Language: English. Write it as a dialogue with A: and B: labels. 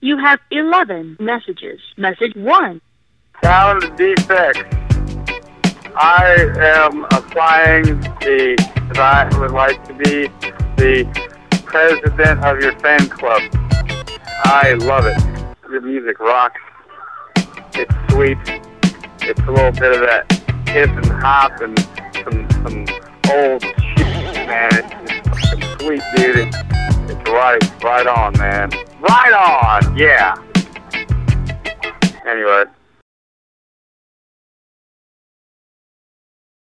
A: You have 11 messages. Message 1.
B: Sound defects. I am applying that I would like to be the president of your fan club. I love it. Your music rocks. It's sweet. It's a little bit of that hip and hop and some old shit, man. It's fucking sweet, dude. It's right on, man. Right on, yeah. Anyway.